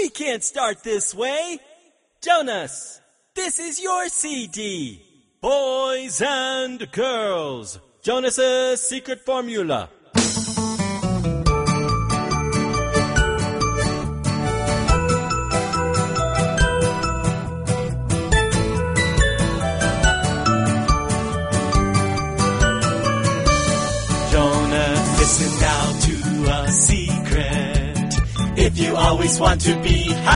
We can't start this way. Jonas, this is your CD. Boys and Girls, Jonas's Secret Formula. Jonas, listen now to a secret. If you always want to be